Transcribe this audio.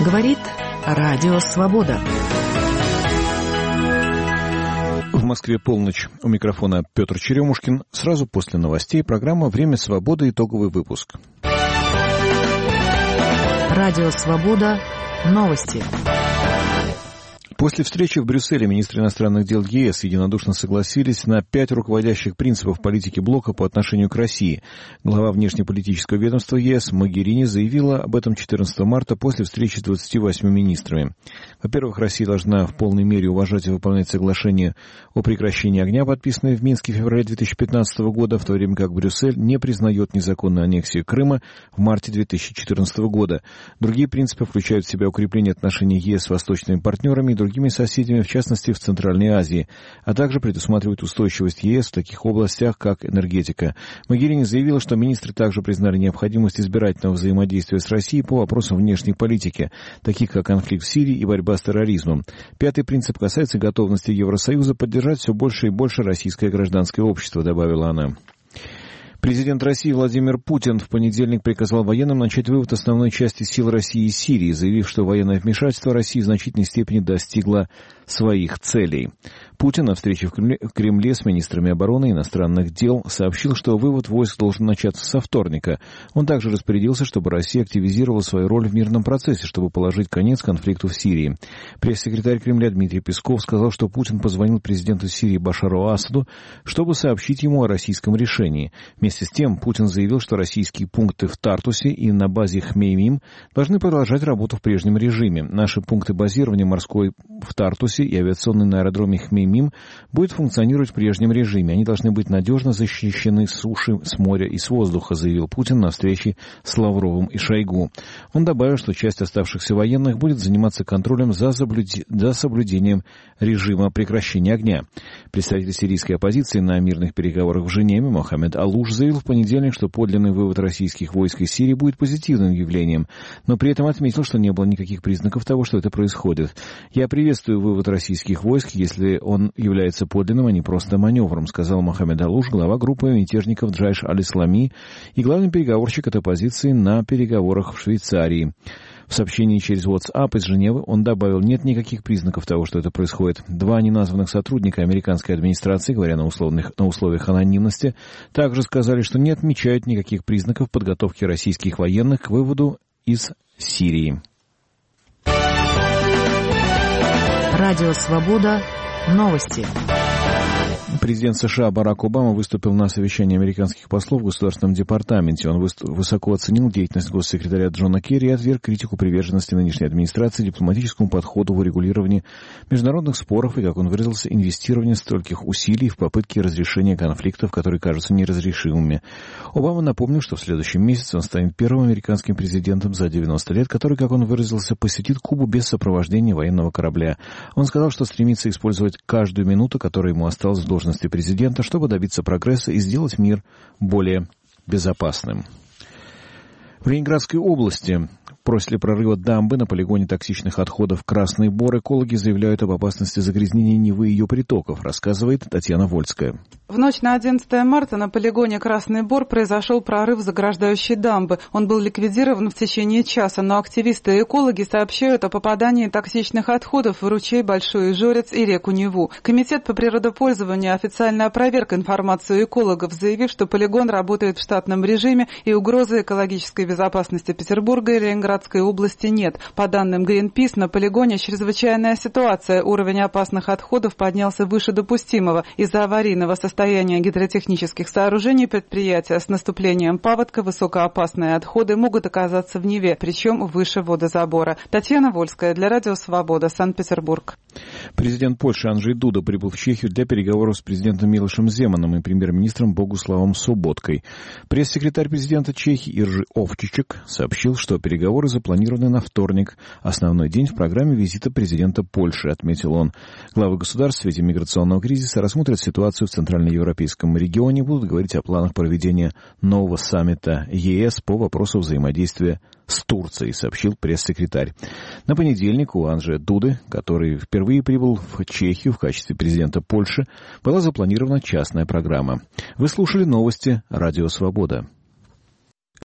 Говорит Радио Свобода. В Москве полночь. У микрофона Петр Черемушкин. Сразу после новостей программа «Время свободы». Итоговый выпуск. Радио Свобода. Новости. После встречи в Брюсселе министры иностранных дел ЕС единодушно согласились на 5 руководящих принципов политики блока по отношению к России. Глава внешнеполитического ведомства ЕС Могерини заявила об этом 14 марта после встречи с 28 министрами. Во-первых, Россия должна в полной мере уважать и выполнять соглашение о прекращении огня, подписанное в Минске в феврале 2015 года, в то время как Брюссель не признает незаконную аннексию Крыма в марте 2014 года. Другие принципы включают в себя укрепление отношений ЕС с восточными партнерами и другими соседями, в частности, в Центральной Азии, а также предусматривают устойчивость ЕС в таких областях, как энергетика. Могерини заявила, что министры также признали необходимость избирательного взаимодействия с Россией по вопросам внешней политики, таких как конфликт в Сирии и борьба с терроризмом. Пятый принцип касается готовности Евросоюза поддержать все больше и больше российское гражданское общество, добавила она. Президент России Владимир Путин в понедельник приказал военным начать вывод основной части сил России из Сирии, заявив, что военное вмешательство России в значительной степени достигло своих целей. Путин на встрече в Кремле с министрами обороны и иностранных дел сообщил, что вывод войск должен начаться со вторника. Он также распорядился, чтобы Россия активизировала свою роль в мирном процессе, чтобы положить конец конфликту в Сирии. Пресс-секретарь Кремля Дмитрий Песков сказал, что Путин позвонил президенту Сирии Башару Асаду, чтобы сообщить ему о российском решении. Вместе с тем Путин заявил, что российские пункты в Тартусе и на базе Хмеймим должны продолжать работу в прежнем режиме. Наши пункты базирования морской в Тартусе и авиационный на аэродроме Хмеймим будут функционировать в прежнем режиме. Они должны быть надежно защищены с суши, с моря и с воздуха, заявил Путин на встрече с Лавровым и Шойгу. Он добавил, что часть оставшихся военных будет заниматься контролем за соблюдением режима прекращения огня. Представитель сирийской оппозиции на мирных переговорах в Женеве Мохаммед Алуш заявил в понедельник, что подлинный вывод российских войск из Сирии будет позитивным явлением, но при этом отметил, что не было никаких признаков того, что это происходит. «Я приветствую вывод российских войск, если он является подлинным, а не просто маневром», сказал Мохаммед Алуш, глава группы мятежников Джайш аль-Ислами и главный переговорщик от оппозиции на переговорах в Швейцарии. В сообщении через WhatsApp из Женевы он добавил, нет никаких признаков того, что это происходит. Два неназванных сотрудника американской администрации, говоря на условиях анонимности, также сказали, что не отмечают никаких признаков подготовки российских военных к выводу из Сирии. Радио Свобода. Новости. Президент США Барак Обама выступил на совещании американских послов в Государственном департаменте. Он высоко оценил деятельность госсекретаря Джона Керри и отверг критику приверженности нынешней администрации дипломатическому подходу в урегулировании международных споров и, как он выразился, инвестирование стольких усилий в попытке разрешения конфликтов, которые кажутся неразрешимыми. Обама напомнил, что в следующем месяце он станет первым американским президентом за 90 лет, который, как он выразился, посетит Кубу без сопровождения военного корабля. Он сказал, что стремится использовать каждую минуту, которая ему осталась в должности президента, чтобы добиться прогресса и сделать мир более безопасным. В Ленинградской области после прорыва дамбы на полигоне токсичных отходов Красный Бор экологи заявляют об опасности загрязнения Невы и ее притоков, рассказывает Татьяна Вольская. В ночь на 11 марта на полигоне Красный Бор произошел прорыв заграждающей дамбы. Он был ликвидирован в течение часа, но активисты и экологи сообщают о попадании токсичных отходов в ручей Большой Ижорец и реку Неву. Комитет по природопользованию официально опроверг информацию экологов, заявив, что полигон работает в штатном режиме и угрозы экологической безопасности Петербурга и Ленинградской области нет. По данным Greenpeace, на полигоне чрезвычайная ситуация. Уровень опасных отходов поднялся выше допустимого. Из-за аварийного состояния гидротехнических сооружений предприятия с наступлением паводка высокоопасные отходы могут оказаться в Неве, причем выше водозабора. Татьяна Вольская для Радио Свобода, Санкт-Петербург. Президент Польши Анджей Дуда прибыл в Чехию для переговоров с президентом Милошем Земаном и премьер-министром Богуславом Соботкой. Пресс-секретарь президента Чехии Иржи Овчичек сообщил, что переговоры запланированы на вторник. Основной день в программе визита президента Польши, отметил он. Главы государств в свете миграционного кризиса рассмотрят ситуацию в центральноевропейском регионе и будут говорить о планах проведения нового саммита ЕС по вопросу взаимодействия с Турцией, сообщил пресс-секретарь. На понедельник у Анджея Дуды, который впервые прибыл в Чехию в качестве президента Польши, была запланирована частная программа. Вы слушали новости «Радио Свобода».